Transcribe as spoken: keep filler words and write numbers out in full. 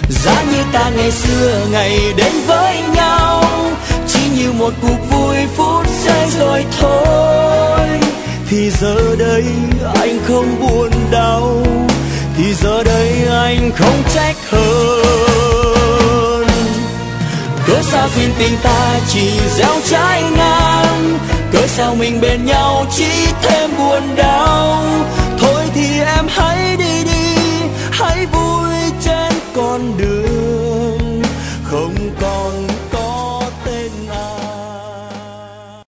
giá như ta ngày xưa ngày đến với nhau, chỉ như một cuộc vui phút giây rồi thôi. Thì giờ đây anh không buồn đau, thì giờ đây anh không trách hơn. Cớ sao duyên tình ta chỉ gieo trái ngang, cớ sao mình bên nhau chỉ thêm buồn đau. Thôi thì em hãy đi